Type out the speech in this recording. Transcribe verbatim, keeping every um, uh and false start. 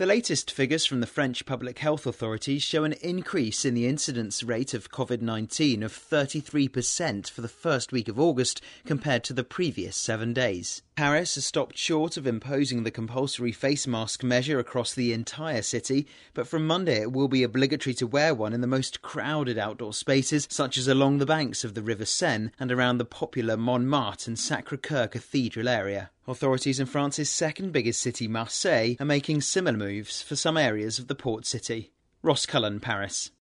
The latest figures from the French public health authorities show an increase in the incidence rate of covid nineteen of thirty-three percent for the first week of August compared to the previous seven days. Paris has stopped short of imposing the compulsory face mask measure across the entire city, but from Monday it will be obligatory to wear one in the most crowded outdoor spaces, such as along the banks of the River Seine and around the popular Montmartre and Sacré-Cœur Cathedral area. Authorities in France's second biggest city, Marseille, are making similar moves for some areas of the port city. Ross Cullen, Paris.